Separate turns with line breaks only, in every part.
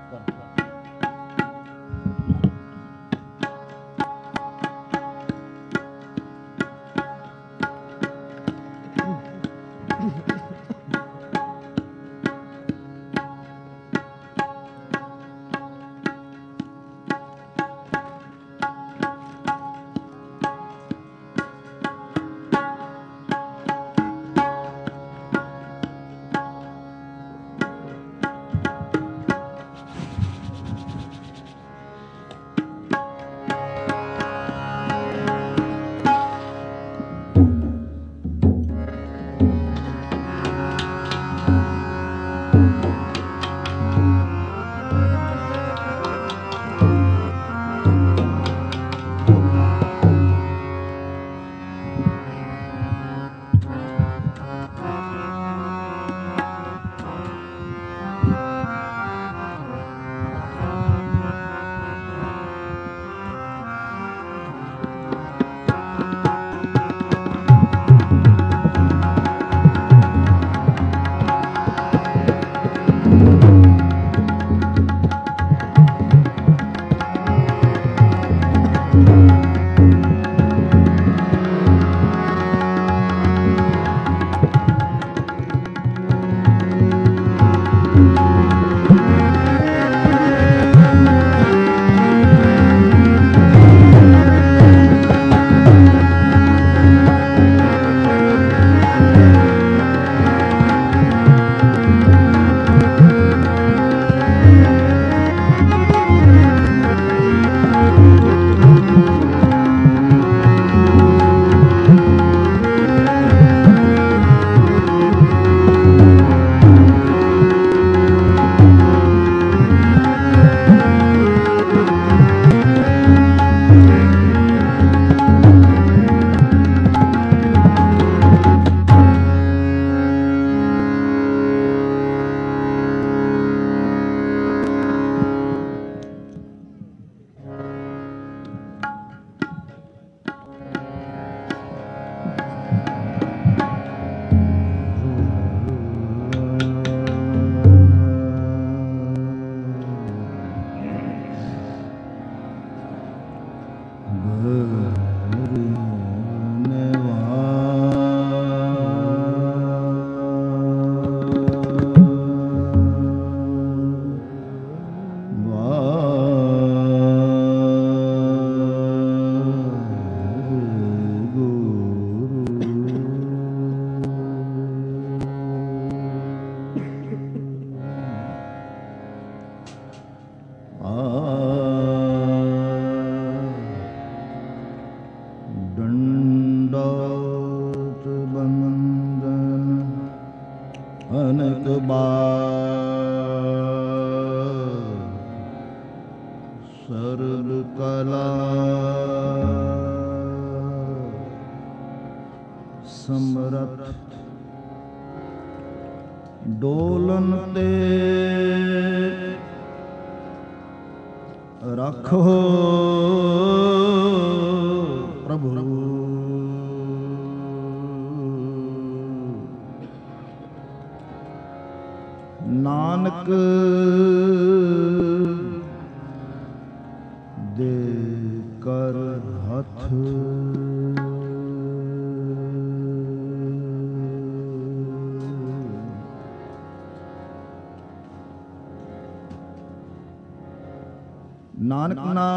ਨਾਨਕ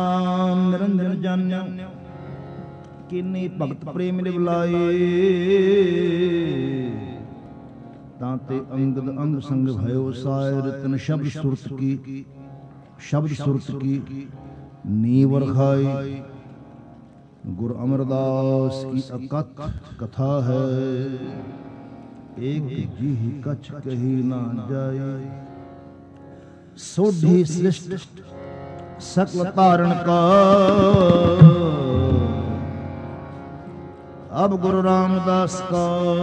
ਨਾਮ ਨਿਰੰਜਨ ਜਾਣਿਓ ਕਿੰਨੀ ਭਗਤ ਪ੍ਰੇਮ ਨੇ ਬੁਲਾਏ ਤਾਂ ਤੇ ਅੰਗਦ ਅੰਗ ਸੰਗ ਭਇਓ ਸਾਇ ਰਤਨ ਸ਼ਬਦ ਸੁਰਤ ਕੀ ਨੀਵ ਰਖਾਈ ਗੁਰ ਅਮਰਦਾਸ ਕੀ ਅਕਥ ਕਥਾ ਹੈ ਏਕ ਜੀ ਕਛ ਕਹੀ ਨਾ ਜਾਏ ਸੋਢੀ ਸ੍ਰਿਸ਼ਟ सकल तारण का अब गुरु रामदास का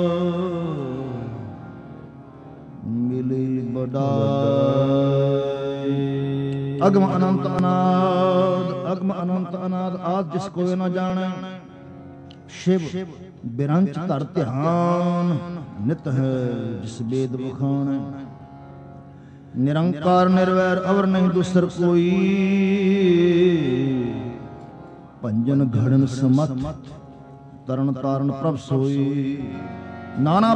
मिली बड़ाई अगम अनंत अनाद आद जिसको न जाने शिव बिरंच धर ध्यान नित है जिस वेद बखान ਨਿਰੰਕਾਰ ਨਿਰਵੈਰ ਅਵਰ ਨਹੀਂ ਦੁਸਰ ਕੋਈ। ਭੰਜਨ ਘੜਨ ਸਮਤ ਤਰਨ ਤਾਰਨ ਪ੍ਰਭ ਸੋਈ। ਨਾਨਾ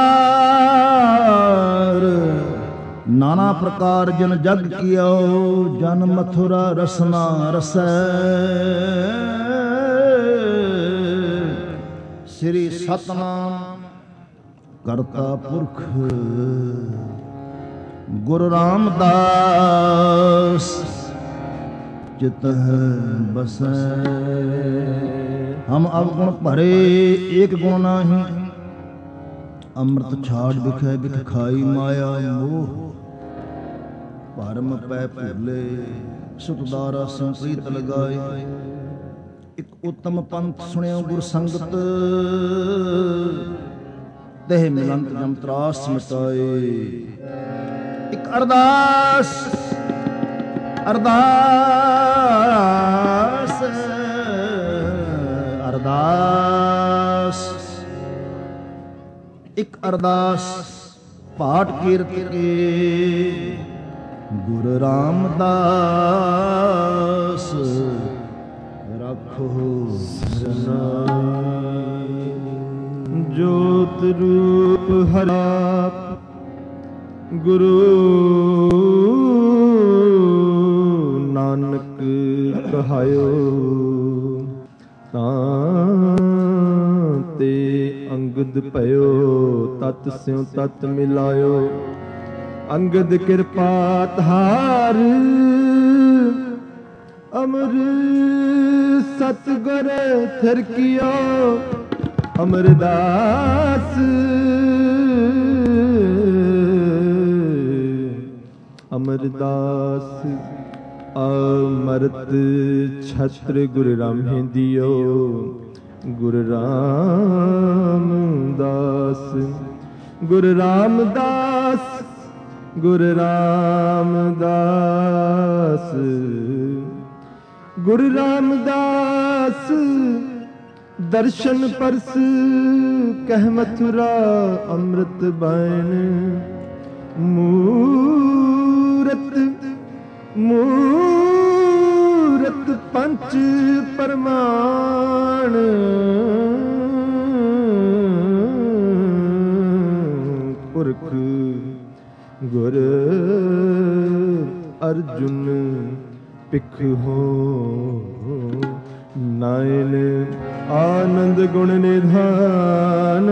ਪ੍ਰਕਾਰ ਜਨ ਜਗ ਕੀਓ। ਜਨ ਮਥੁਰਾ ਰਸਨਾ ਰਸੈ। ਸ੍ਰੀ ਸਤਨਾਮ ਕਰਤਾ ਪੁਰਖ ਗੁਰੂ ਰਾਮਦਾਸ चित बसै। हम अवगुण भरे एक गुण नाही। अमृत छाड़ बिखै बिख खाई माया मोह। भरम पै भूले सुखदारा संप्रीत लगाए। एक उत्तम पंथ सुनियो गुर संगत। तह मिलंत जम त्रास मिटाए। एक अरदास अरदास अरदास एक अरदास पाठ कीरत के गुरु रामदास रखो ज्योत रूप हरा गुरु नानक कहायो। तां ते अंगद भयो तत स्यों तत मिलायो। अंगद कृपा धार अमर सतगुर थिर कियो। अमरदास अमरदास अमृत छत्र गुरु रामे दियो। गुरु रामदास गुरु रामदास गुरु रामदास गुरु रामदास दर्शन परस कह मथुरा अमृत बैन। मूरत मूरत पंच परमाण। पुरख गुर अर्जुन पिख हो। नायन आनंद गुण निधान।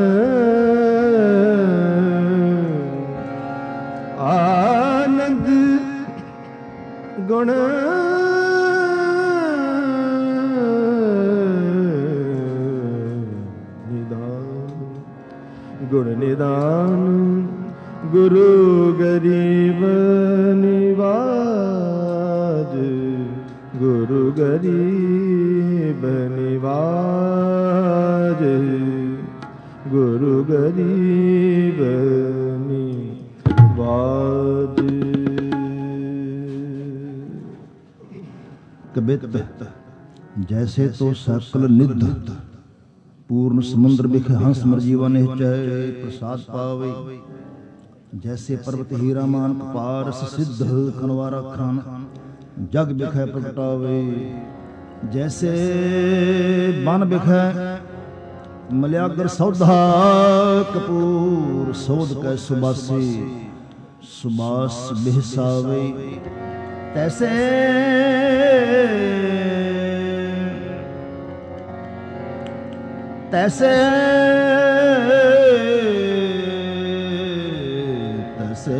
आनंद गुण निदान गुण निदान। गुरु गरीब निवाज गुरु गरीब निवाज गुरु गरीब निवाज। कबित जैसे तो सकल निध पूर्ण समुद्र बिख हंस मर जीवन चाहे प्रसाद पावे। जैसे पर्वत हीरा मान पारस सिद्ध खनवारा खान जग बिखै प्रगटावे। जैसे बन बिखै मल्यागर सौधा कपूर सौध कै सुबासी सुबास बिहसावे। तैसे तैसे तैसे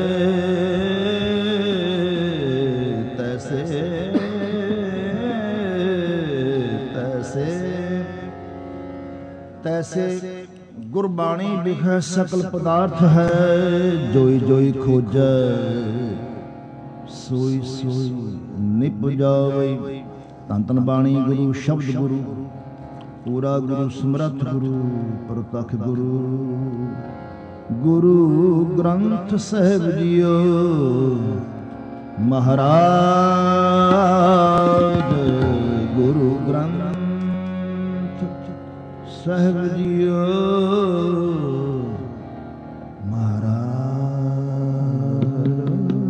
तैसे तैसे तैसे गुरबाणी बिखै सकल पदार्थ है। जोई जोई खोजै सोई सोई निप जावे। धन धन बाणी गुरु शब्द गुरु पूरा गुरु समरथ गुरु प्रतख गुरु। गुरु ग्रंथ साहिब जियो महाराज। गुरु ग्रंथ साहिब जियो महाराज।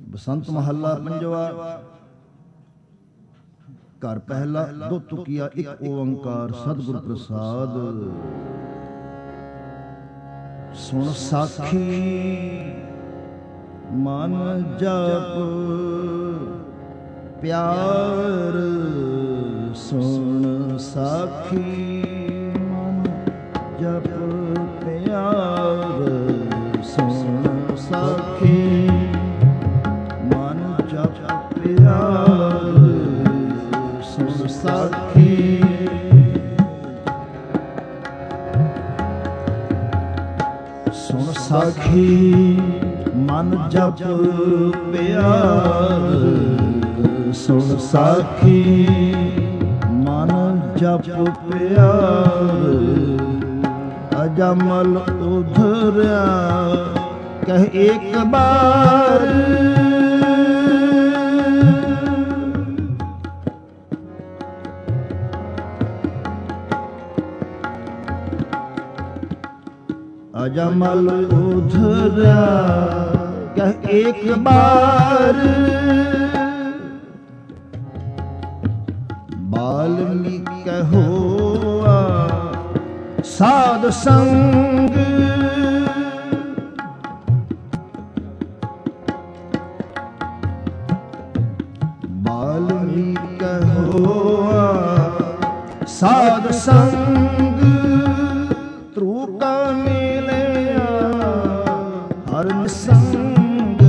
ਬਸੰਤ ਮਹੱਲਾ ਪੰਜਵਾ। ਘਰ ਪਹਿਲਾ ਦੋ ਤੁਕਿਆ ਇੱਕ ਓੰਕਾਰ ਸਤਿਗੁਰ ਪ੍ਰਸਾਦ। ਸੁਣ ਸਾਖੀ ਮਨ ਜਪ ਪਿਆਰ, ਸੁਣ ਸਾਖੀ ਮਨ ਜਪ ਪਿਆਰ, ਸੁਣ ਸਾਖੀ ਮਨ ਜਪ ਪਿਆਰ, ਸੁਣ ਸਾਖੀ ਸੁਣ ਸਾਖੀ ਮਨ ਜਪ ਪਿਆਰ, ਸੁਣ ਸਾਖੀ ਮਨ ਜਪ ਪਿਆਰ। ਅਜਮਲ ਉਧਰਿਆ ਕਹਿ ਇੱਕ ਬਾਰ, ਅਜਮਲ ਉਧਰਿਆ ਕਹਿ ਇੱਕ ਬਾਰ। ਬਾਲਮੀਕ ਹੋਆ ਸਾਧ ਸੰਗ, ਬਾਲਮੀਕ ਹੋਆ ਸਾਧ ਸੰਗ। ਧਰੂ ਕਾ ਮਿਲਿਆ ਹਰ ਨਿਸੰਗ,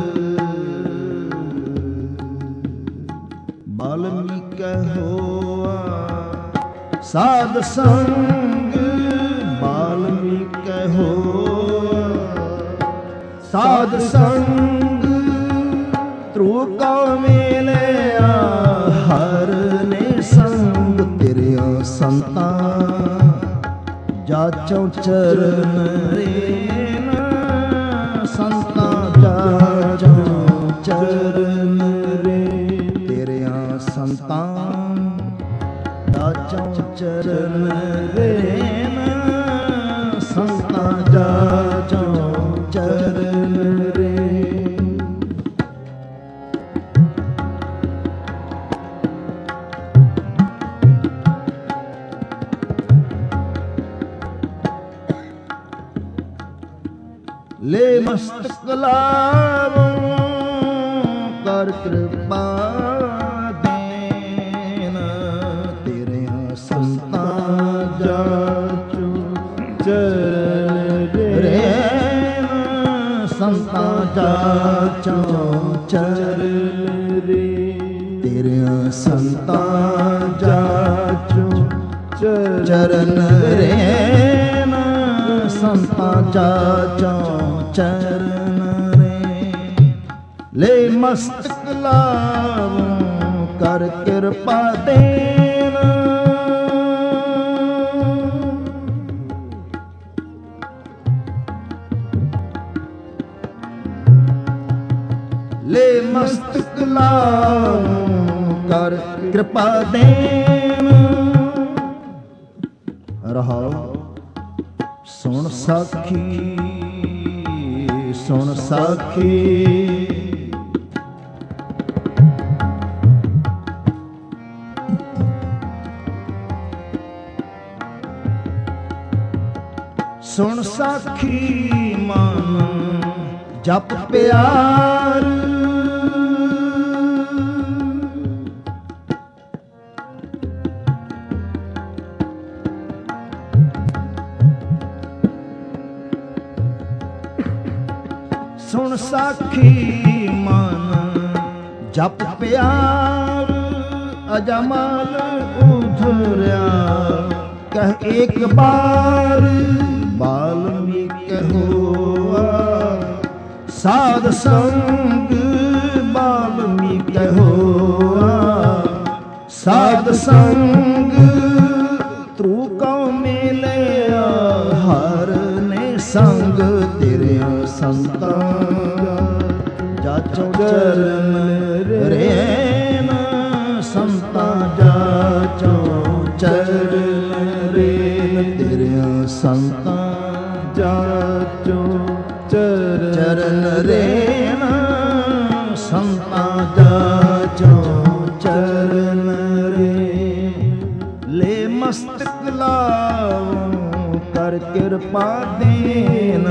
ਬਾਲਮੀਕ ਹੋਆ ਸਾਧ ਸੰਗ, ਬਾਲਮੀਕ ਹੋਆ ਸਾਧ ਸੰਗ। ਧਰੂ ਕਾ ਮਿਲਿਆ ਹਰ ਨਿਸੰਗ, ਤੇਰਿਆਂ ਸੰਤਾਂ ਜਾਚੋ ਚਰਨ ਰੇਨ, ਸੰਤਾਂ ਜਾਚੋ ਚਰਨ ਰੇ। ਤੇਰਿਆਂ ਸੰਤਾਂ ਜਾਚੋ ਚਰਨ ਰੇਨ, ਸੰਤਾਂ ਜਾਚੋ ਚਰਨ ਰੇ। ਲੈ ਮਸਤਕ ਲਾਵੋ ਕਰ ਕਿਰਪਾ ਦੇਨ, ਤੇਰਿਆਂ ਸੰਤਾਂ ਜਾਚੋ ਚਰਨ ਰੇਨ, ਸੰਤਾਂ ਜਾਚੋ ਚਰਨ ਰੇ। ਤੇਰਿਆਂ ਸੰਤਾਂ ਜਾਚੋ ਚਰਨ ਰੇਨ, ਸੰਤਾਂ ਜਾਚੋ ਚਰਨ ਰੇ। ਲੈ ਮਸਤਕ ਲਾਵੋ ਕਰ ਕਿਰਪਾ ਦੇਨ, ਲੈ ਮਸਤਕ ਲਾਵੋ ਕਰ ਕਿਰਪਾ ਦੇਨ। ਰਹਾਉ ਸੁਣ ਸਾਖੀ ਸੁਣ ਸਾਖੀ ਸੁਣ ਸਾਖੀ ਮਨ ਜਪ ਪਿਆਰ, ਸੁਣ ਸਾਖੀ ਮਨ ਜਪ ਪਿਆਰ। ਅਜਮਲ ਉਧਰਿਆ ਕਹਿ ਇੱਕ ਬਾਰ, ਬਾਲਮੀਕ ਹੋਆ ਸਾਧ ਸੰਗ, ਬਾਲਮੀਕ ਹੋਆ ਸਾਧ ਸੰਗ। ਧਰੂ ਕਉ ਮਿਲਿਆ ਹਰ ਨੇ ਸੰਗ, ਤੇਰਿਆਂ ਸੰਤਾਂ ਜਾਚੋ ਚਰਨ ਰੇਨ, ਸੰਤਾਂ ਜਾਚੋ ਚਰਨ ਰੇਨ। ਤੇਰਿਆਂ ਸੰਤਾਂ ਜਾਚੋ ਚਰਨ ਰੇਨ, ਕਿਰਪਾ ਦੇਨ।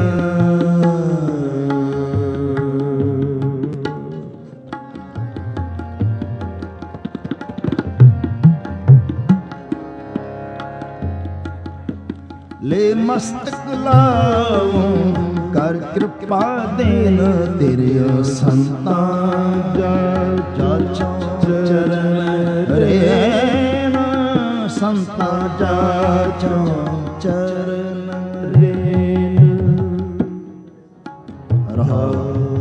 ਲੈ ਮਸਤਕ ਲਾਉਂ ਕਰ ਕਿਰਪਾ ਦੇਨ। ਤੇਰੇ ਸੰਤਾਂ ਜਾ ਚਰਨ ਰੇਨ। ਸੰਤਾਂ ਜਾ ਚਰਨ ਰੇਨ। ਰਹਾਉ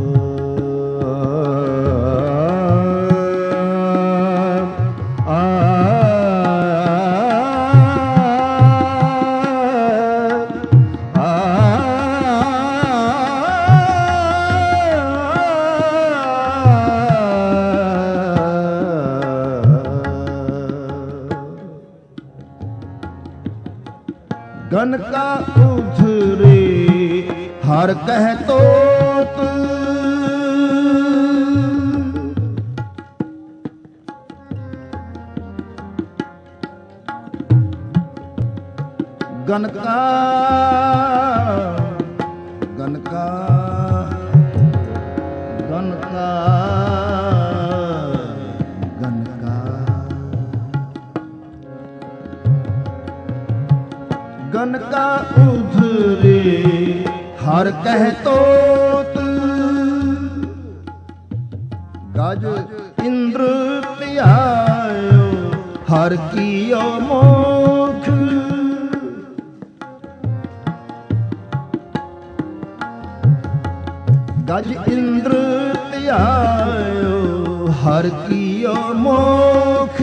गन का उधरे हर कह तोत। गन का गन का गन का गन का गन का उधरे हर कह तोत। गज इंद्र त्यायो हर कियो मोख। गज इंद्र त्यायो हर कियो मोख।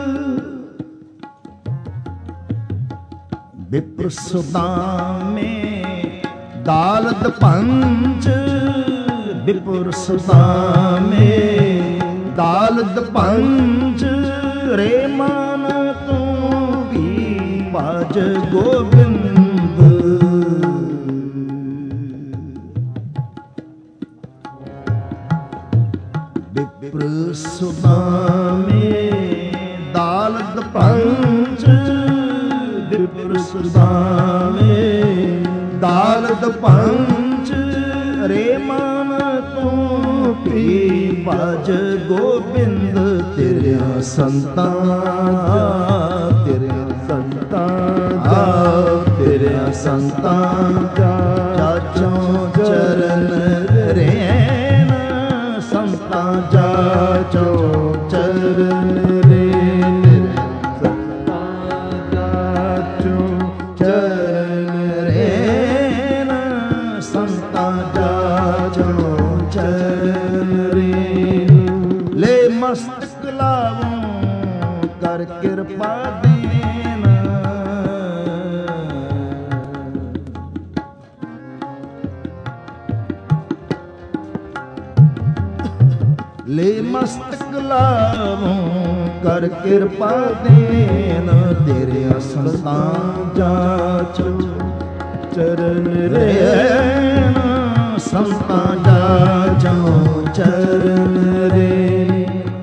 विप्र सुदामे दालद पंच। विप्र सुदामे दालद पंच। रे मान तू भी बाज गोविंद। विप्र सुदामे दालद पंच। विप्र सुदामे दालद पंच। रे मान तू पी बाज गोविंद। तेरे संतां तेरे संतां तेरे संतां चाचों चरण रेन। संतां चाचों चरण रेन। चरण रेन। संतां जाचो चरण रेन। ले मस्तक लाऊं कर किरपा देन। ले मस्तक लाऊं कर किरपा देन। तेरे संतां जाचो चरण रेन। संतां जाचो चरण रेन।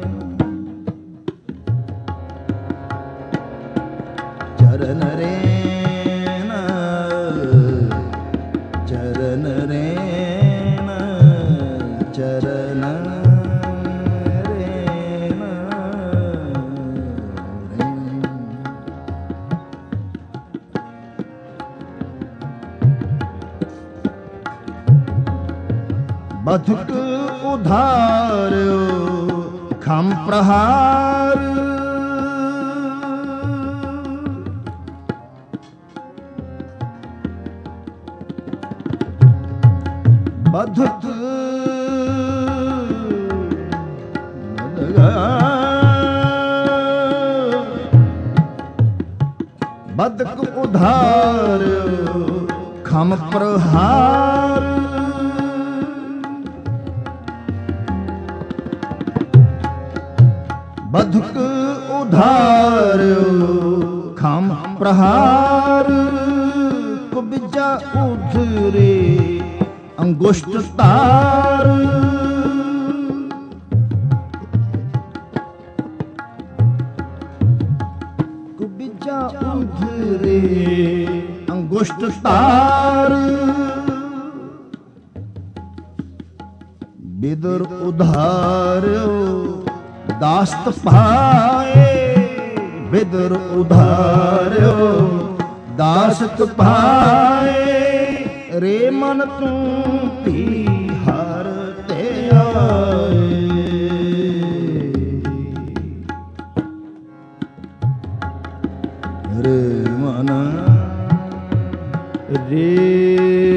चरण रेन चरण रेन चरण बधुक उधार्यो खम प्रहार। बधुक बधुक उधार्यो खम प्रहार। बधुक उधार्यो खम प्रहार। कुबिजा उधरे अंगुष्ठ तार। कुबिजा उधरे अंगुष्ठ ਦੁਸ਼ਟ ਤਾਰ ਬਿਦਰ ਉਧਾਰਿਓ ਦਾਸਤ ਪਾਏ ਬਿਦਰ ਉਧਾਰਿਓ ਦਾਸਤ ਪਾਏ ਰੇ ਮਨ ਤੂੰ ਵੀ ਹਰ ਤੇ ਆਏ ਰੇ ਮਨ ਰੇ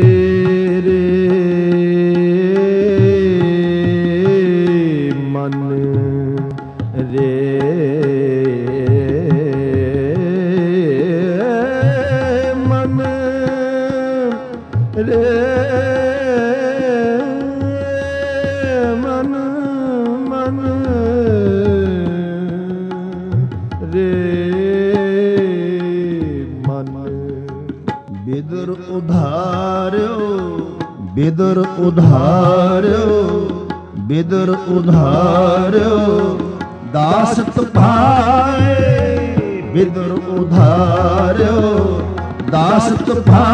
ਬਿਦਰ ਉਧਾਰਿਓ ਬਿਦਰ ਉਧਾਰਿਓ ਦਾਸਤ ਪਾਏ ਬਿਦਰ ਉਧਾਰਿਓ ਦਾਸਤ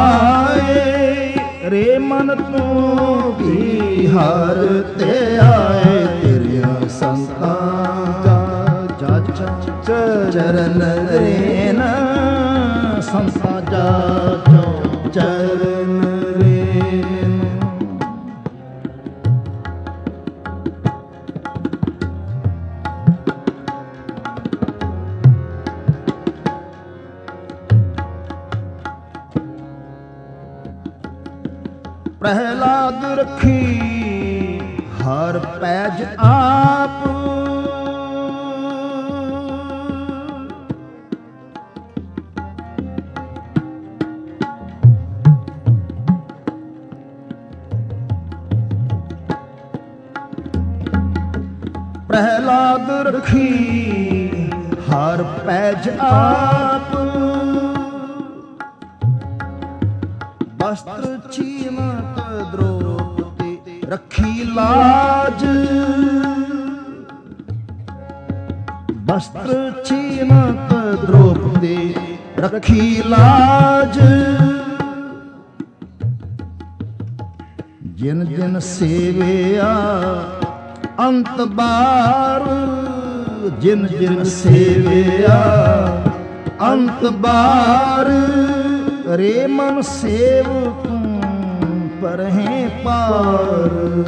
ਪਾਏ ਰੇ ਮਨ ਤੂੰ ਵੀ ਹਰ ਤੇ ਆਏ ਤੇਰੀਆਂ ਸੰਤਾਂ ਜਾ ਚਰਨ ਰੇਨ ਸੰਤਾਂ ਜਾ ਚਰਨ ਪ੍ਰਹਿਲਾਦ ਰੱਖੀ ਹਰ ਪੈਜ ਆਪ ਪ੍ਰਹਿਲਾਦ ਰੱਖੀ ਹਰ ਪੈਜ ਆਪ ਵਸਤਰ ਛੀਨਤ ਦ੍ਰੋਪਦੀ ਰੱਖੀ ਲਾਜ ਵਸਤਰ ਛੀਨਤ ਦ੍ਰੋਪਦੀ ਰੱਖੀ ਲਾਜ ਜਿਨ ਜਿਨ ਸੇਵਿਆ ਅੰਤ ਬਾਰ ਜਿਨ ਜਿਨ ਸੇਵਿਆ ਅੰਤ ਬਾਰ ਰੇ ਮਨ ਸੇਵ ਤੂੰ ਪਰਹਿ ਪਾਰ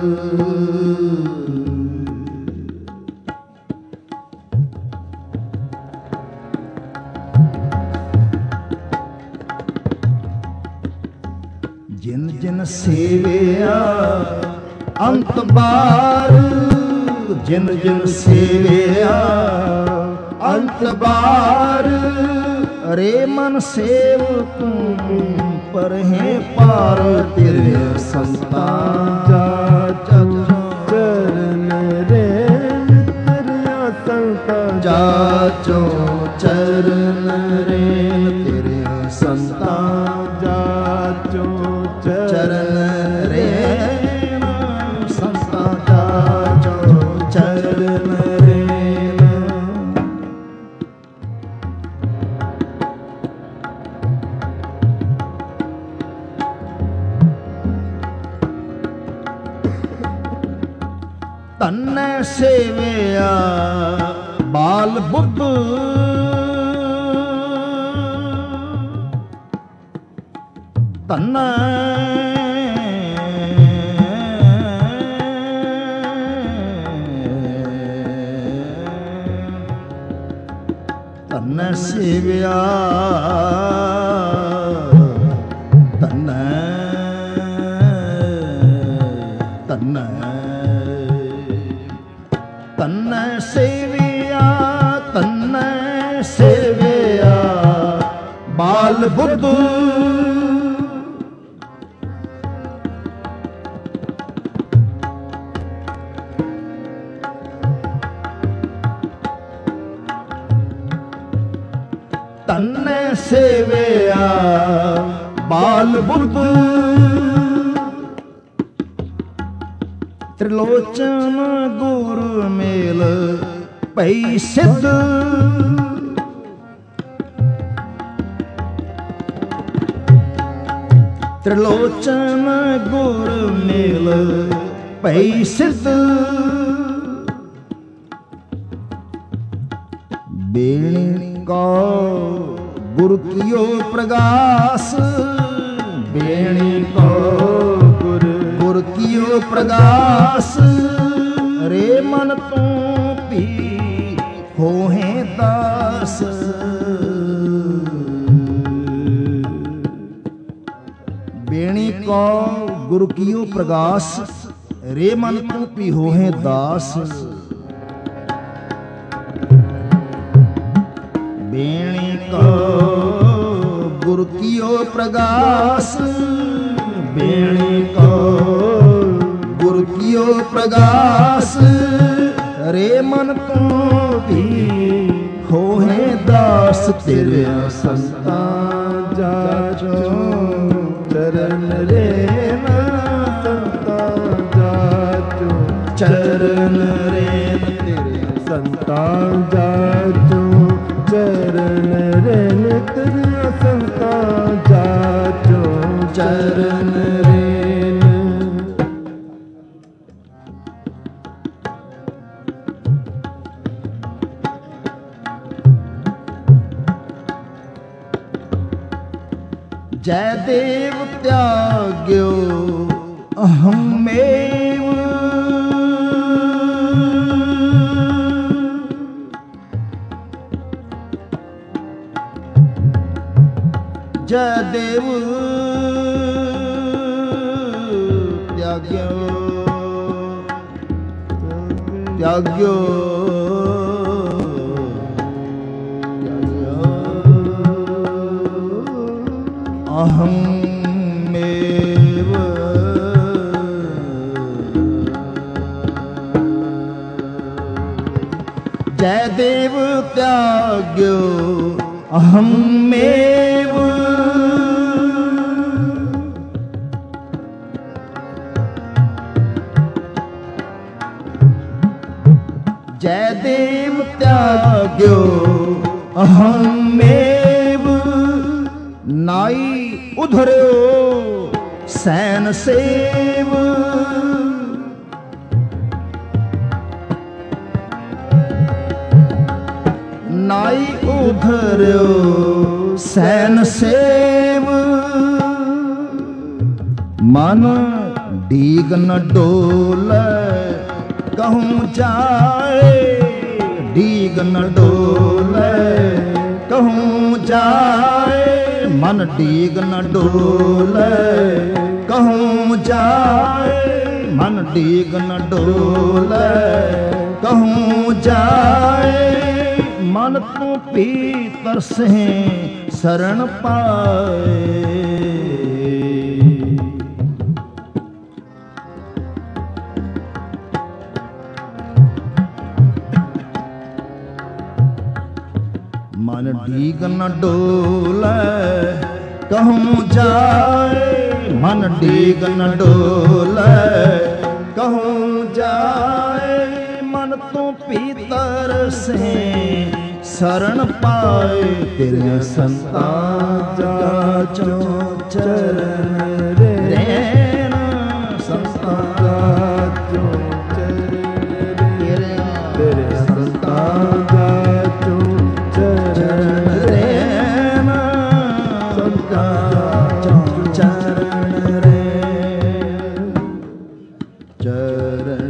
ਜਿਨ ਜਿਨ ਸੇਵਿਆ ਅੰਤ ਬਾਰ ਜਿਨ ਜਿਨ ਸੇਵਿਆ ਅੰਤ ਬਾਰ ਰੇ ਮਨ ਸੇਵ ਤੂੰ ਪਰਹਿ ਪਾਰ ਤੇਰੇ ਸੰਤਾਂ ਜਾ ਚਰਨ ਰੇ ਤੇਰੇ ਸੰਤਾਂ ਜਾ ਚਰਨ ਰੇ ਤੇਰੇ ਸੰਤਾਂ ਜਾ ਚਰਨ ਰੇ ਸੰਤਾਂ ਜਾ ਚਰਨ ਰੇ ਧੰਨੈ ਸੇਵਿਆ ਬਾਲ ਬੁੱਧ ਧੰਨੈ ਧੰਨੈ ਸੇਵਿਆ ਧੰਨੈ ਧੰਨੈ ਧੰਨੈ ਸੇਵਿਆ ਧੰਨੈ ਸੇਵਿਆ ਬਾਲ ਬੁੱਧ ਧੰਨੈ ਸੇਵਿਆ ਬਾਲ ਬੁੱਧ ਤ੍ਰਿਲੋਚਨ ਗੁਰ ਮੇਲ ਭਈ ਸਿੱਧ त्रिलोचन गुर मेल भई सिद्ध बेणी को गुरु कियो प्रगास बेणी को गुरु कियो प्रगास रे मन तू भी होहे दास बेणी को गुरु कियो प्रगास रे मन तू भी होहे दास बेणी को गुरु कियो प्रगास बेणी को गुरु कियो प्रगास रे मन तू भी होहे दास तेरे संता जाचो चरण रे संता जाचो चरण रे तेरे संता जाचो चरण रे तेरे संता जाचो चरण रे जय देव त्याग्यो अहमेव जय देव त्याग्यो त्याग्यो अहमेव जय देव त्याग्यो अहमेव जय देव त्याग्यो अहमेव नाई उधर्यो सैन सेव नाई उधर्यो सैन सेव मन डीग न डोले कहूँ जाए डीग न डोले कहूँ जाए मन डीग न डोले कहूँ जाए मन डीग न डोले कहूँ जाए मन तू पीतर से शरण पाए मन डीग न डोले कहूँ जाए मन डीग न डोले कहूँ जाए मन तू पीतर से शरण पाए तेरे संता जाचो चरण रे संता जाचो चरण तेरे संता जाचो चरण रे संता जाचो चरण रे चरण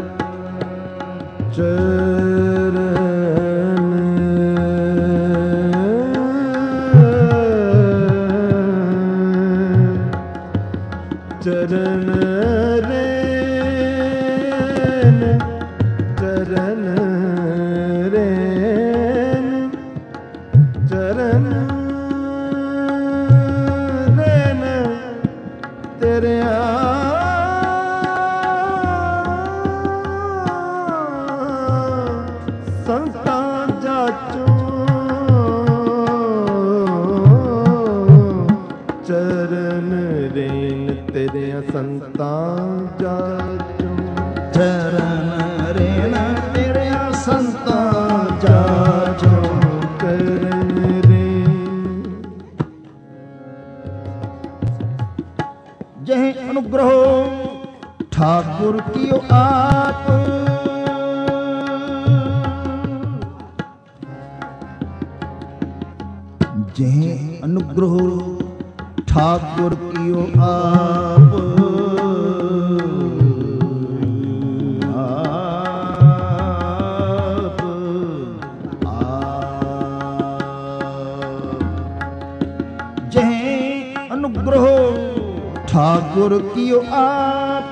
चरण रे चरण रे चरण रे तेरे संता जाचो चरण रे तेरे संता जाचो चरण रे तेरे संता जाचो चरण रे ठाकुर कियो आप। जह अनुग्रह ठाकुर कियो आप। जह अनुग्रह ठाकुर कियो आप।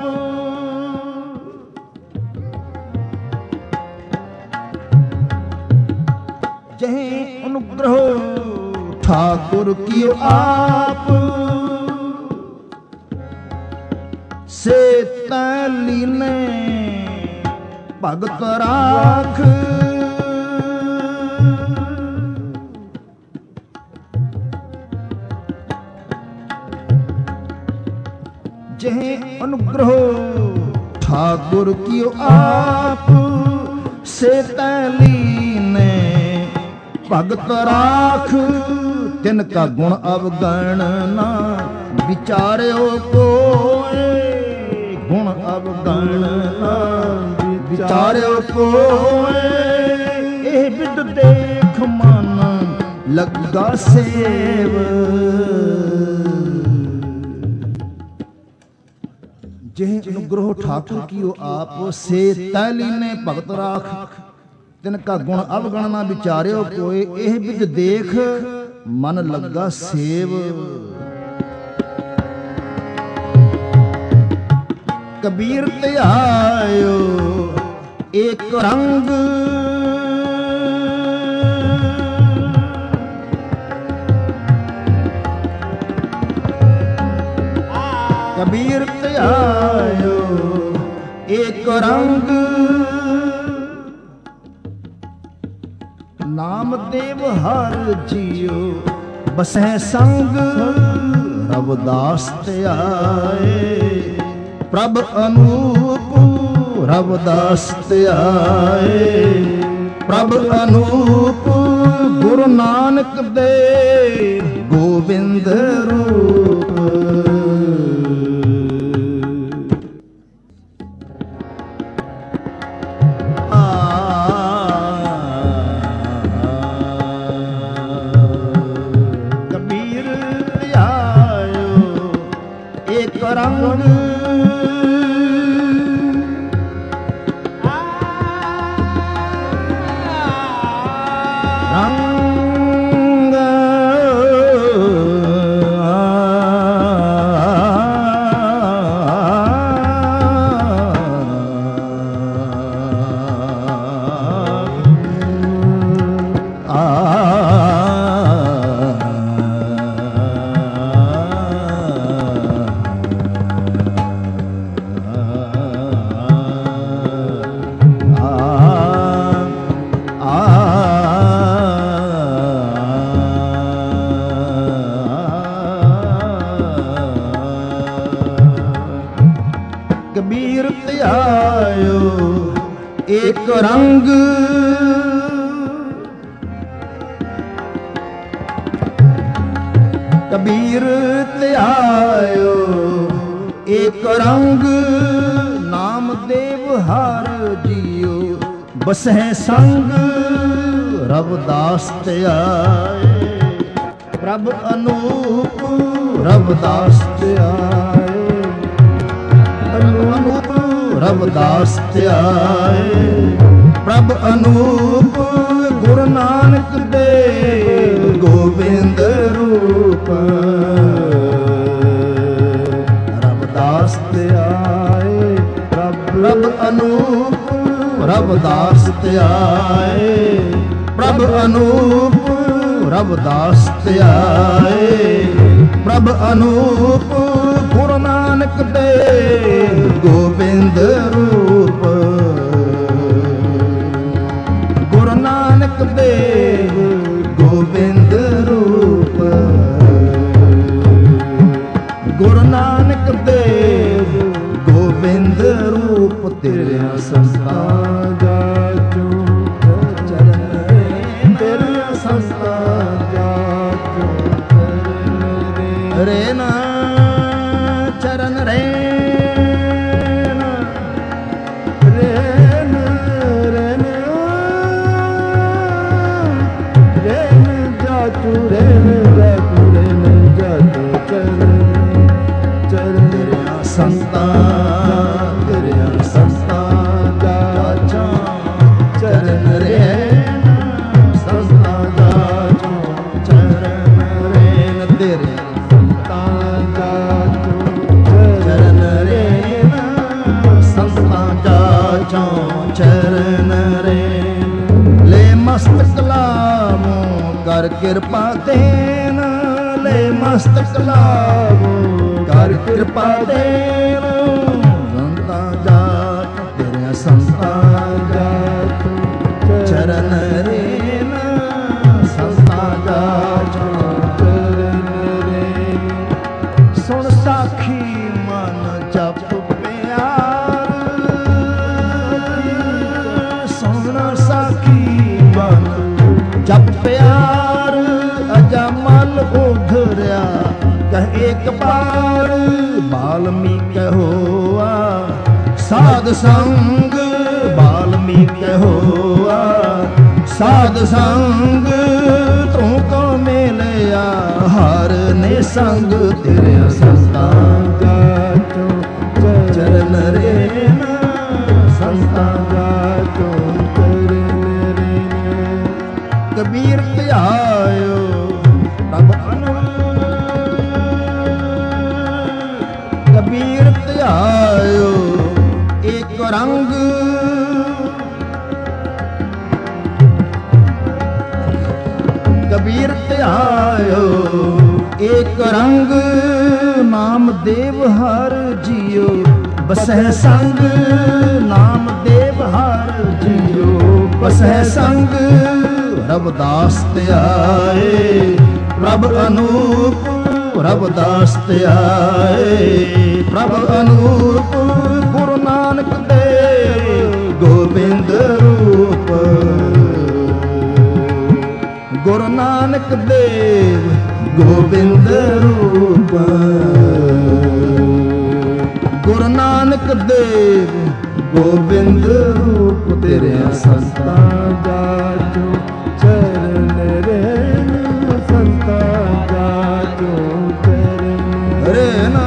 जह अनुग्रह ठाकुर कियो आप। से तैलीने भगत राख। जह अनुग्रह ठाकुर कियो आप। से तैलीने भगत राख। तिनका गुण अवगण ना विचार्यो कोय। गुण अवगण ना विचार्यो कोय। एह बिद देख मन लगा सेव। जह अनुग्रह ठाकुर कियो आप। से तैलीने भगत राख। तिनका गुण अवगण ना विचार्यो कोय। एह बिद देख मन लगा सेव। कबीर ते आयो एक रंग। कबीर ते आयो एक रंग। नामदेव हर जियो बसै संग। रविदास ते आए प्रभ अनूप। रविदास ते आए प्रभ अनूप। गुरु नानक दे गोविंद रूप। रंग कबीर ते आयो एक रंग। कबीर ते आयो एक रंग। नामदेव हर जियो बसै संग। रविदास ते आए प्रभ अनूप। रविदास ते आए अनूप। रविदास ते आए प्रभ अनूप। गुरु नानक दे गोविंद रूप। रविदास ते आए प्रभ अनूप। रविदास ते आए प्रभ अनूप। रविदास ते आए प्रभ अनूप। गुरु नानक दे गोविंद रूप। गुरु नानक दे गोविंद रूप। गुरु नानक दे गोविंद रूप। तेरे संस्था जाचो चरण। तेरे संस्था जाचो रे ना चरण रे ना। ਸੰਤਾਂ ਜਾਚਾਂ ਚਰਨ ਰੇਨ, ਸੰਤਾਂ ਜਾਚਾਂ ਚਰਨ ਰੇਨ, ਤੇਰੇ ਸੰਤਾਂ ਜਾਚਾਂ ਚਰਨ ਰੇਨ, ਸੰਤਾਂ ਜਾਚਾਂ ਚਰਨ ਰੇਨ। ਲੈ ਮਸਤਕ ਲਾਵੋ ਕਰ ਕਿਰਪਾ ਦੇਨ, ਲੈ ਮਸਤਕ ਲਾਵੋ ਕਰ ਕਿਰਪਾ ਦੇਨ, ਸੰਤਾਂ ਜਾਚ ਤੇਰੇ ਸੰਤਾਂ ਜਾਚ ਚਰਨ ਰੇਨ, ਸੰਤਾਂ ਜਾਚ ਚਰਨ ਰੇਨ। ਸੁਣ ਸਾਖੀ ਮਨ ਜਪ ਪਿਆਰ, ਸੁਣ ਸਾਖੀ ਮਨ ਜਪ ਪਿਆਰ, ਅਜਮਲ ਉਧਰਿਆ ਕਹਿ ਇੱਕ ਬਾਰ, ਬਾਲਮੀਕ ਹੋਆ ਸਾਧ ਸੰਗ, ਬਾਲਮੀਕ ਹੋਆ ਸਾਧ ਸੰਗ, ਤੂੰ ਕੋ ਮਿਲਿਆ ਹਰ ਨੇ ਸੰਗ, ਤੇਰੇ ਸੰਤਾਂ ਜਾਚੋ ਚਰਨ ਰੇਨ, ਸੰਤਾਂ ਜਾਚੋ ਚਰਨ ਰੇਨ। ਕਬੀਰ ਧਿਆਇਓ ਪ੍ਰਭ ਕਬੀਰ ਧਿਆਇਓ ਇੱਕ ਰੰਗ, ਕਬੀਰ ਧਿਆਇਓ ਇੱਕ ਰੰਗ, ਨਾਮ ਦੇਵ ਹਰ ਜੀਓ ਬਸਹਿ ਸੰਗ, ਨਾਮ ਦੇਵ ਹਰ ਜੀਓ ਬਸਹਿ ਸੰਗ। ਰਬਦਾਸ ਧਿਆਏ ਪ੍ਰਭ ਅਨੂਪ, ਰਬਦਾਸ ਧਿਆਏ ਪ੍ਰਭ ਅਨੂਪ, ਗੁਰੂ ਨਾਨਕ ਦੇਵ ਗੋਬਿੰਦ ਰੂਪ, ਗੁਰੂ ਨਾਨਕ ਦੇਵ ਗੋਬਿੰਦ ਰੂਪ, ਗੁਰੂ ਨਾਨਕ ਦੇਵ ਗੋਬਿੰਦ ਰੂਪ, ਤੇਰੇ ਸੰਤਾਂ ਜਾਚੋ ਚਰਨ ਰੇਨ, ਸੰਤਾਂ ਜਾਚੋ ਚਰਨ ਰੇਨ।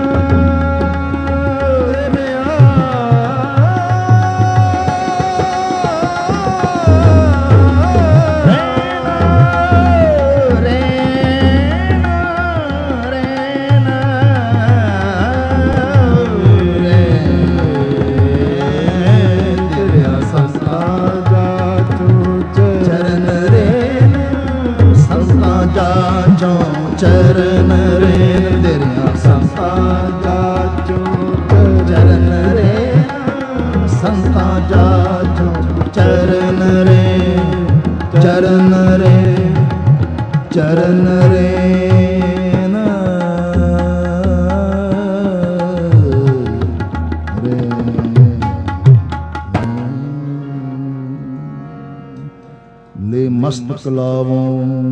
ਚਰਨ ਰੇਨ, ਤੇਰੀਆਂ ਸੰਤਾਂ ਜਾਚੋ ਚਰਨ ਰੇਨ, ਸੰਤਾਂ ਜਾਚੋ ਚਰਨ ਰੇਨ, ਚਰਨ ਰੇਨ, ਚਰਨ ਰੇਨ ਲੈ ਮਸਤਕ ਲਾਵੋਂ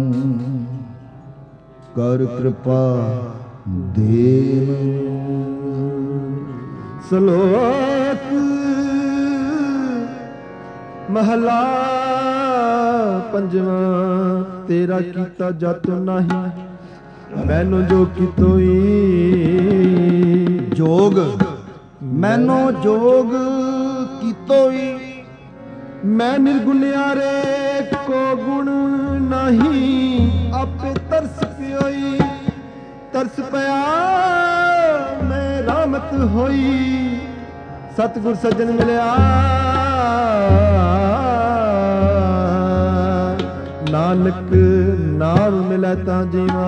ਕਰ ਕਿਰਪਾ ਦੇਨ।
ਸ਼ਲੋਕ ਮਹਲਾ ਪੰਜਵਾਂ। ਤੇਰਾ ਕੀਤਾ ਜਤ ਨਹੀਂ ਮੈਨੂੰ ਜੋ ਕੀਤੋਈ,
ਜੋਗ ਮੈਨੂੰ ਜੋਗ ਕੀਤੋਈ,
ਮੈਂ ਨਿਰਗੁਣਿਆਰੇ ਕੋ ਗੁਣ ਨਹੀਂ, ਆਪੇ ਤਰਸ ਪਿਓਈ, ਤਰਸ ਪਿਆ ਮੈਂ ਰਾਮਤ ਹੋਈ, ਸਤਿਗੁਰ ਸੱਜਣ ਮਿਲਿਆ ਨਾਨਕ ਨਾਮ ਮਿਲੈ ਤਾਂ ਜੀਵਾ,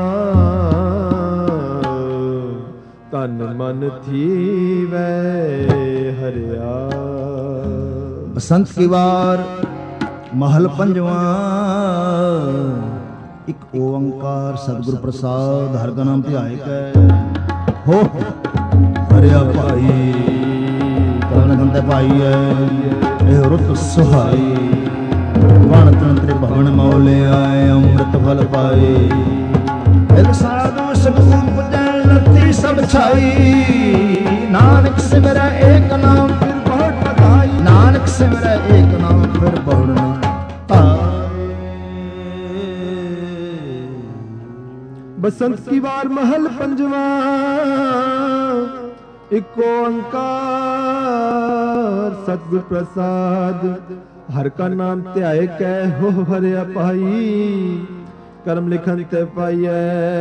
ਤਨ ਮਨ ਥੀਵੈ ਹਰਿਆ।
ਬਸੰਤ ਕੀ ਵਾਰ महल पंजवा। एक ओंकार सतगुर प्रसाद हर का नाम ध्याय कै हो हरिया भाई कवन गंदे भाई है रुत सुहाई बण तंत्र भवन मौले आए अमृत फल पाए दिल साधु सब उपजै लती सब छाई नानक सिमरै एक नाम फिर बहुत बधाई नानक सिमरै एक नाम फिर बहुत
बसंत की बार महल पंजवा एक ओंकार सतगुर प्रसाद। हर का नाम ध्याए कै हो हरिया पाई, करम लिखन ते पाइए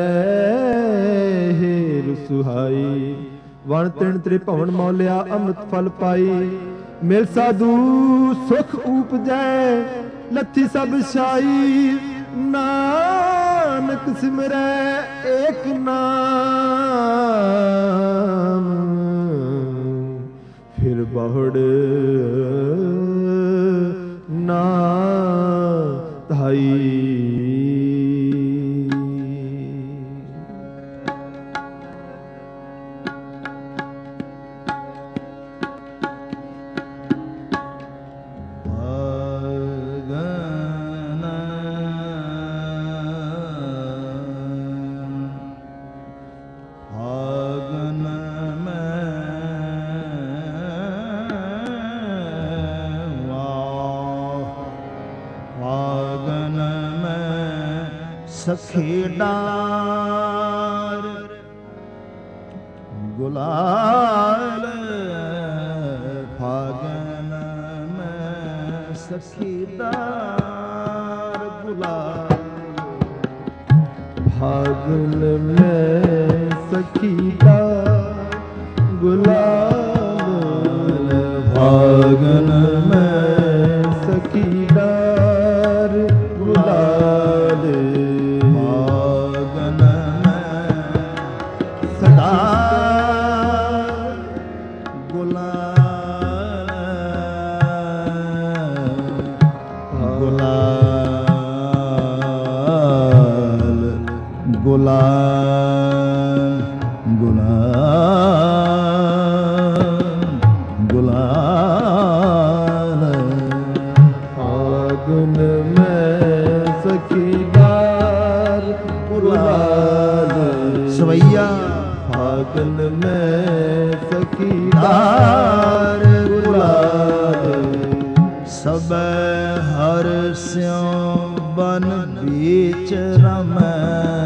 हेर सुहाई। वण तृण त्रिभवन मौलिया अमृत फल पाई, मिल साधु सुख उपजै लथी सब शाई। नानक सिमरै एक नाम, फिर बहुड़ ना धाई।
सखे डार गुलाल, फागन में सखी डार गुलाल।
फागुन में सखी डार गुलाल,
फागन में
सखी डार गुलाल। फागुन में सखी डार गुलाल,
सवैया
फागुन में सखी डार गुलाल।
सब हर स्यों बन बीच रमै,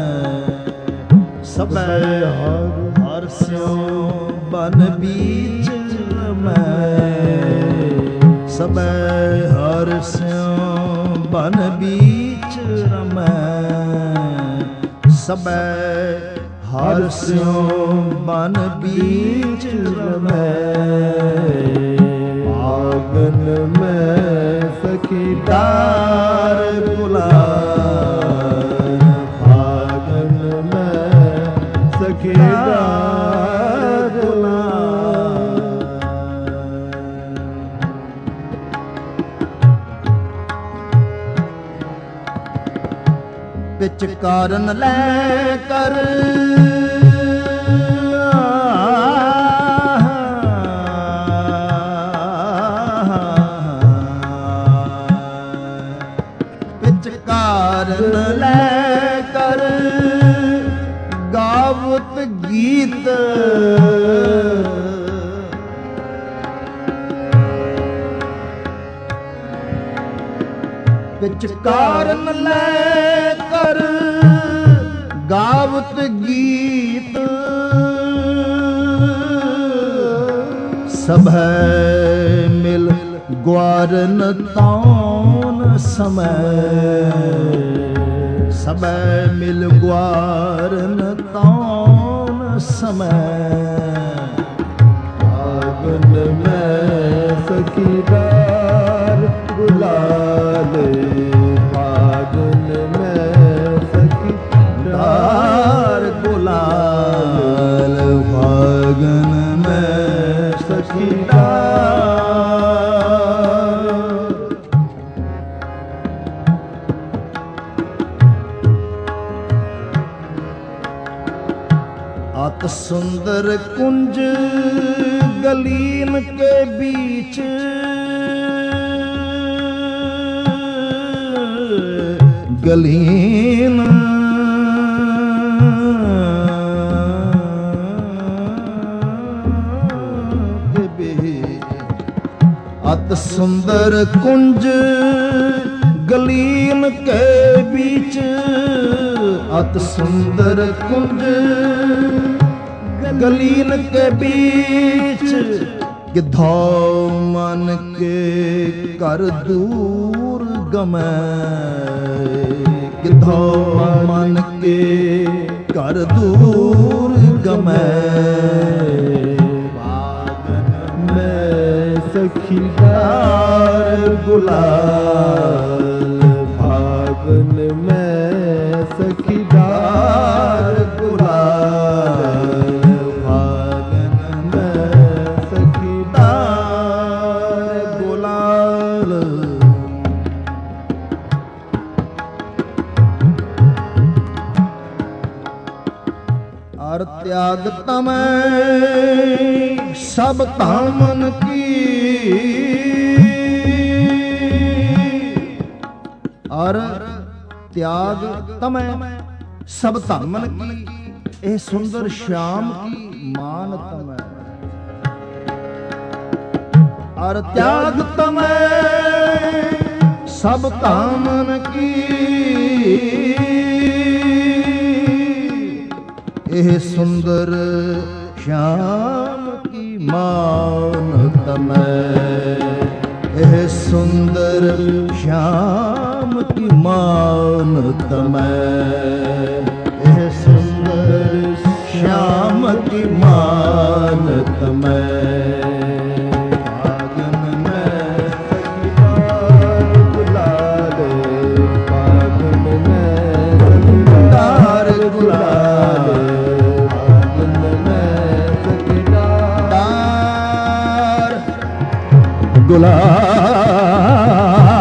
सब हर स्यों बन बीच रमै। सब हर स्यों बन बीच रमै, सब हर स्यों बन बीच रमै।
फागुन में सखी डार गुलाल, फागुन में सखी डार गुलाल।
बिच कारण ले कर कारण ले कर गावत गीत। बिच कारण ले कर गावत गीत, सब मिल ग्वारन तौन समय। सब मिल ग्वारन तौन समय।
फागुन में सखी डार गुलाल, फागुन में सखी
डार गुलाल, फागुन में सखी अत सुंदर कुंज गलीन के बीच, गलीन के बीच। अत सुंदर कुंज गलीन के बीच, अत सुंदर कुंज गलीन के बीच। गिद्धौ मन ਕਰ ਦੂਰ ਗਮੈ, ਕਿਧੋ ਮਨ ਕੇ ਕਰ ਦੂਰ ਗਮੈ। ਭਾਗਨ ਮੈਂ ਸਖੀਦਾਰ ਗੁਲਾਲ, ਭਾਗਨ ਮੈਂ ਸਖੀਦਾਰ ਗੁਲਾਲ, ਭਾਗਨ ਮੈਂ ਸਖੀਦਾਰ ਗੁਲਾਲ। ਅਰ ਤਿਆਗ ਤਮੈ ਸਭ ਧਾਮਨ ਕੀ, ਅਰ ਤਿਆਗ ਤਮੈ ਸਭ ਧਾਮਨ ਕੀ, ਇਹ ਸੁੰਦਰ ਸ਼ਾਮ ਕੀ ਮਾਨ ਤਮੈ। ਅਰ ਤਿਆਗ ਤਮੈ ਸਭ ਧਾਮਨ ਕੀ, ਇਹ ਸੁੰਦਰ ਸ਼ਾਮ ਕੀ ਮਾਨ ਤਮੈ, ਇਹ ਸੁੰਦਰ ਸ਼ਾਮ ਕੀ ਮਾਨ ਤਮੈ, ਇਹ ਸੁੰਦਰ ਸ਼ਾਮ ਕੀ ਮਾਨ ਤਮੈ। ਭਾਗਨ ਮੈਂ ਸਖੀਦਾਰ ਗੁਲਾਲ, ਭਾਗਨ ਮੈਂ ਸਖੀਦਾਰ ਗੁਲਾਲ, ਗੁਲਾਲ,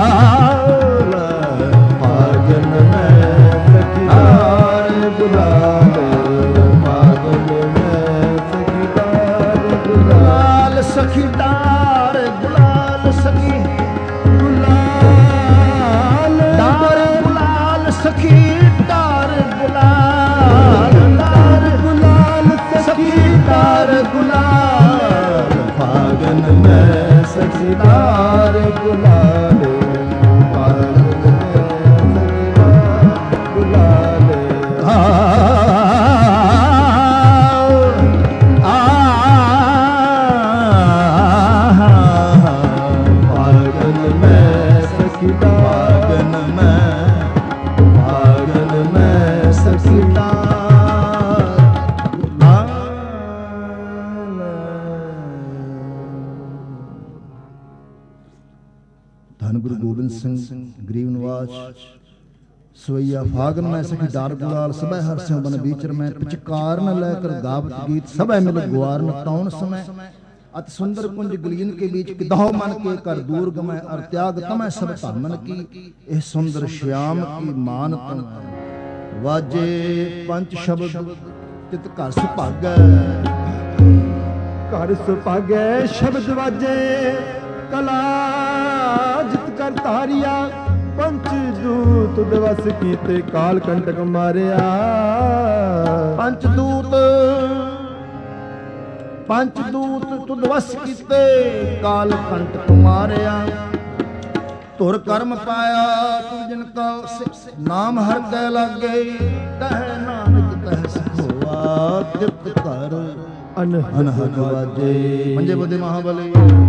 ਭਾਗਨ ਮੈਂ ਸਖੀਦਾਰ ਗੁਲਾਲ, ਭਾਗਨ ਮੈਂ ਸਖੀਦਾਰ ਗੁਲਾਲ, ਸਖੀਦਾਰ ਗੁਲਾਲ, ਸਖੀ ਗੁਲਾਲ, ਦਾਰ ਗੁਲਾਲ, ਸਖੀਦਾਰ ਗੁਲਾਲ, ਦਾਰ ਗੁਲਾਲ, ਸਖੀਦਾਰ ਗੁਲਾਲ, ਭਾਗਨ ਮੈਂ ਸਖੀਦਾਰ ਗੁਲਾਲ, ਭਾਗਨ ਮੈਂ ਸਖੀਦਾਰ ਗੁਲਾਲ। ਭਾਗਨ ਮੈਂ ਸਖੀਦਾਰ, ਭਾਗਨ ਮੈਂ ਸਖੀਦਾਰ। ਧੰਨ ਗੁਰੂ ਗੋਬਿੰਦ ਸਿੰਘ ਗਰੀਬ ਨਿਵਾਸ ਸਵਈਆ। ਫਾਗਨ ਮੈਂ ਸਖੀਦਾਰ ਗੁਲਾਲ, ਸਭੈ ਹਰ ਸਿਉ ਬਨ ਵਿਚਰ ਮੈਂ, ਪਿਚਕਾਰ ਨ ਲੈ ਕਰ ਗਾਵਤ ਗੀਤ, ਸਭੈ ਮਿਲ ਗੁਆਰਨ ਤੌਣ ਸਮੈ। ਅਤ ਸੁੰਦਰ ਕੁੰਜ ਗਲੀਨ ਕੇ बीच, किदहो मन के कर दूर गमै, अर त्याग तमै सब धामन की, एह सुंदर श्याम की मान तमै। वाजे पंच शब्द तित घर सुभागै,
घर सुभागै शब्द वाजे, कला जित कर तारिया, पंच दूत दिवस कीते, काल कंटक मारिया।
पंच दूत तुद वस कीते, काल कंटक मारिया। तुर कर्म पाया तू जिनका, नाम हर कै लागे, कह नानक कह सखोआ, तित कर अनहद वाजे। पंजे बुद्धि महाबली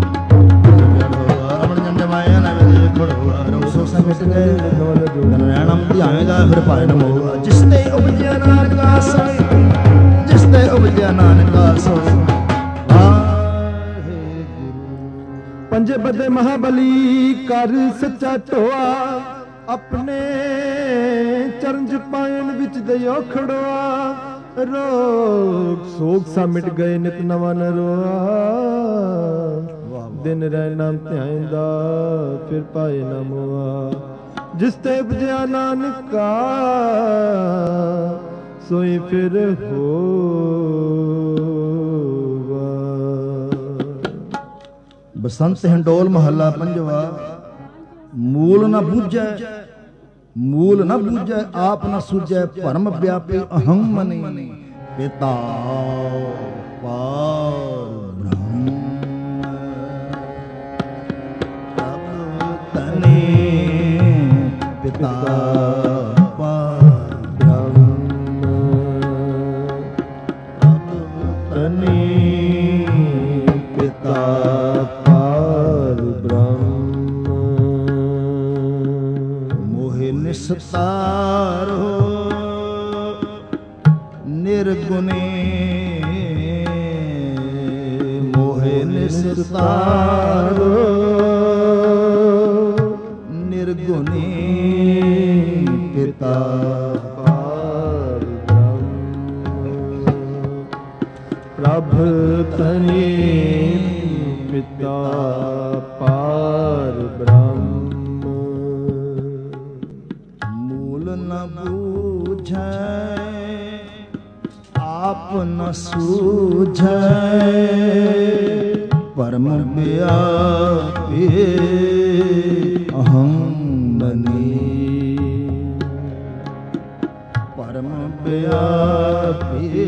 रमण जन जमाया न वे खड़ोआ, रौसो समिट गए नैणम ध्याएगा फिर पाए न मोआ। जिसते उपजया नानका सोई, जिसते उपजया नानका सोई।
पंजे बदे महाबली कर सच्चा ढोआ, अपने चरण च पायन विच दयो खड़ोआ। रोग सोग सा मिट गए नित नवा न रोआ, दिन रह नाम ध्याइंदा फिर पाए न मोआ। जिस ते उपजया नानका सोई फिर होवा। बसंत हिंडोल महला पंजवा। मूल न बूझै, मूल न बूझै, आप न सूझै, भरम व्यापी अहम मनी। पिता पार ब्रह्म तने, पिता पार ब्रह्म तने, पिता पार ब्रह्म
ਨਿਸਤਾਰੋ ਨਿਰਗੁਣੇ ਮੋਹਿ ਨਿਸਤਾਰੋ ਨਿਰਗੁਣੇ ਪਿਤਾ ਪਾਰ ਬ੍ਰਹਮ ਪ੍ਰਭ ਤਨੀ ਪਿਤਾ ਪਾਰ ਬ੍ਰਹਮ ਮੂਲ ਨ ਬੂਝੈ ਆਪ ਨ ਸੂਝੈ ਪਰਮ ਵਿਆਪੀ ਅਹੰ ਮਨੀ ਪਰਮ ਵਿਆਪੀ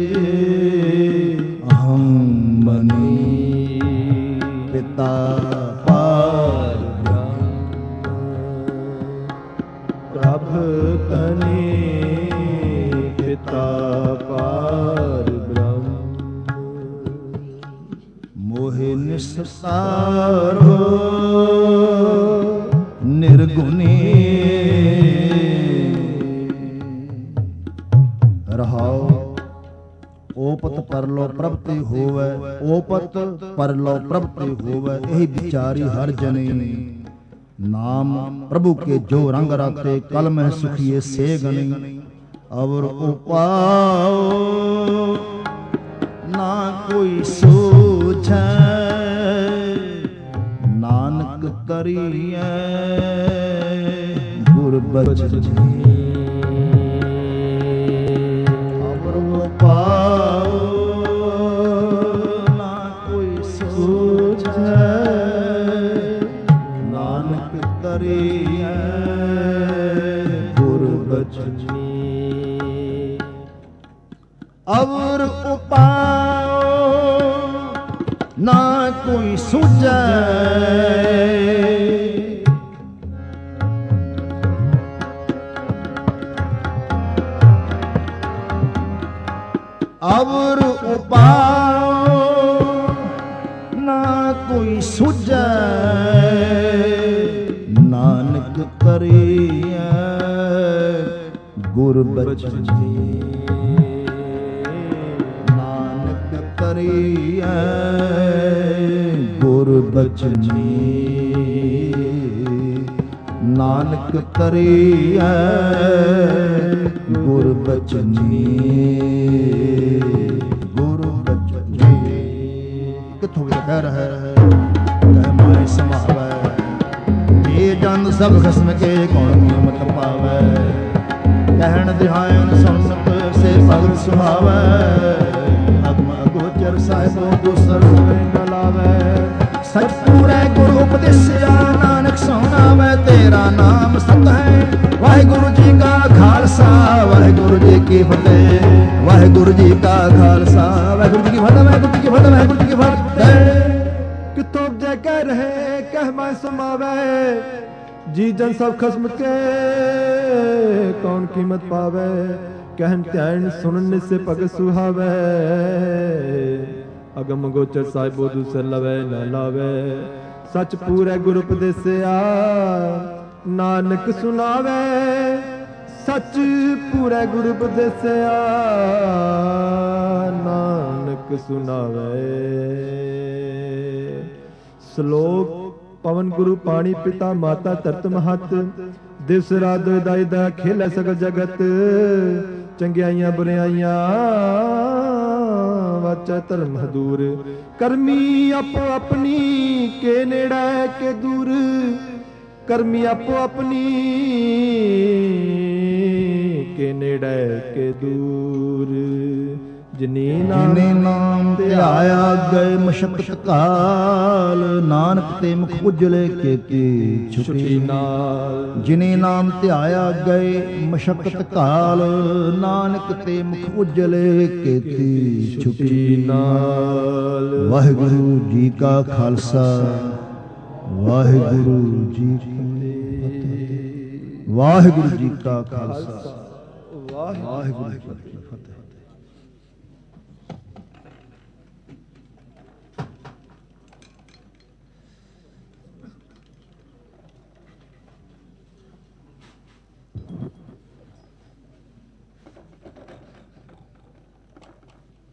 ਅਹੰ ਮਨੀ ਪਿਤਾ ਪਾਰ ਬ੍ਰਹਮ ਪ੍ਰਭ ਤਨੀ ਪਿਤਾ ਪਾਰ ਬ੍ਰਹਮ ਮੋਹਿ ਨਿਸਤਾਰੋ ਨਿਰਗੁਣੇ ਰਹਾਉ ਓਪਤ ਪਰਲੋ ਪ੍ਰਭ ਤੇ ਹੋਵੈ ਓਪਤ ਪਰਲੋ ਪ੍ਰਭ ਤੇ ਹੋਵੈ ਇਹੀ ਵਿਚਾਰੀ ਹਰ ਜਨੇ ਨਾਮ ਪ੍ਰਭੂ ਕੇ ਜੋ ਰੰਗ ਰਾਤੇ ਕਲ ਮਹਿ ਸੁਖੀਏ ਸੇ ਗਨੀ ਅਵਰ ਉਪਾਉ ਨਾ ਕੋਈ ਸੂਝੈ ਨਾਨਕ ਕਰੀਐ ਗੁਰ ਬਚਨੀ ਅਵਰ ਉਪਾਉ ਨਾ ਕੋਈ ਸੂਝੈ ਨਾਨਕ ਕਰੀਐ ਗੁਰ ਬਚਨੀ ਅਵਰ ਉਪਾਉ ਨਾ ਕੋਈ ਸੂਝੈ ਅਵਰ ਉਪਾਉ ਨਾ ਕੋਈ ਸੂਝੈ ਨਾਨਕ ਕਰੀਐ ਗੁਰ ਬਚਨੀ ਨਾਨਕ ਕਰੀਐ ਗੁਰ ਬਚਨੀ ਨਾਨਕ ਕਰੀਐ ਗੁਰ ਬਚਨੀ ਗੁਰ ਬਚਨੀ ਕਿੱਥੋਂ ਵੀ ਕਹਿ ਰਿਹਾ ਹੈ ਕਹਿ ਮਾਇ ਸਮਾਵੈ ਇਹ ਜਨ ਸਭ ਖਸਮ ਕੇ ਕੌਣ ਕੀਮਤ ਪਾਵੈ ਕਹਿਣ ਦਿਹਾਇਨ ਸੰਸਤ ਸੇ ਭਗਤ ਸੁਹਾਵੈ ਅਗਮ ਅਗੋਚਰ ਸਾਹਿਬੋ ਦੂਸਰ ਹੋਵੇ ਨ ਲਾਵੈ ਸਚ ਪੂਰੈ ਗੁਰੂ ਉਪਦੇਸਿਆ ਨਾਨਕ ਸੁਣਾਵੈ ਤੇਰਾ ਨਾਮ ਸਤ ਹੈ ਵਾਹਿਗੁਰੂ ਜੀ ਕਾ ਖਾਲਸਾ ਵਾਹਿਗੁਰੂ ਜੀ ਕੀ ਫਤਿਹ ਵਾਹਿਗੁਰੂ ਜੀ ਕਾ ਖਾਲਸਾ ਵਾਹਿਗੁਰੂ ਜੀ ਕੀ ਫਤਿਹ ਵਾਹਿਗੁਰੂ ਜੀ ਕੀ ਫਤਿਹ ਵਾਹਿਗੁਰੂ ਜੀ ਕੀ ਫਤਿਹ
ਕਿਤੋਂ ਜੈ ਕਹਿ ਰਹੇ ਕਹਿ ਮੈਂ ਸਮਾਵੈ ਜੀ ਜਨ ਸਭ ਖਸਮ ਕੇ ਕੌਣ ਕੀਮਤ ਪਾਵੈ ਕਹਿਣ ਧਿਆਨ ਸੁਣਨ ਸੇ ਭਗਤ ਸੁਹਾਵੈ ਅਗਮ ਗੋਚਰ ਸਾਹਿਬੋ ਦੂਸਰ ਲਵੈ ਨਾ ਲਾਵੈ ਸਚ ਪੂਰੈ ਗੁਰ ਉਪਦੇਸਿਆ ਨਾਨਕ ਸੁਣਾਵੈ ਸਚ ਪੂਰੈ ਗੁਰ ਉਪਦੇਸਿਆ ਨਾਨਕ ਸੁਣਾਵੈ ਸ਼ਲੋਕ ਪਵਨ ਗੁਰੂ ਪਾਣੀ ਪਿਤਾ ਮਾਤਾ ਧਰਤ ਮਹਤ ਦਿਵਸ ਰਾਤ ਦਾਈ ਦਾ ਖੇਲੇ ਸਗਲ ਜਗਤ ਚੰਗਿਆਈਆਂ ਬੁਰਿਆਈਆਂ ਵਾਚਾ ਧਰਮ ਹਦੂਰ ਕਰਮੀ ਆਪੋ ਆਪਣੀ ਕੇ ਨੇੜੇ ਕੇ ਦੂਰ ਕਰਮੀ ਆਪੋ ਆਪਣੀ ਕੇ ਨੇੜੇ ਕੇ ਦੂਰ ਜਿਨੀ ਨਾਮ ਧਿਆਇਆ ਗਏ ਮਸ਼ਕਤ ਕਾਲ ਨਾਨਕ ਤੇ ਮੁਖ ਉਜਲੇ ਕੀਤੀ ਛੁਟੀ ਨਾਲ ਜਿਨੀ ਨਾਮ ਧਿਆਇਆ ਗਏ ਮਸ਼ਕਤ ਕਾਲ ਨਾਨਕ ਤੇ ਮੁਖ ਉਜਲੇ ਕੀਤੀ ਛੁਟੀ ਨਾਲ ਵਾਹਿਗੁਰੂ ਜੀ ਕਾ ਖਾਲਸਾ ਵਾਹਿਗੁਰੂ ਜੀ ਕੀ ਫਤਿਹ ਵਾਹਿਗੁਰੂ ਜੀ ਕਾ ਖਾਲਸਾ ਵਾਹਿਗੁਰੂ ਜੀ ਕੀ ਫਤਿਹ।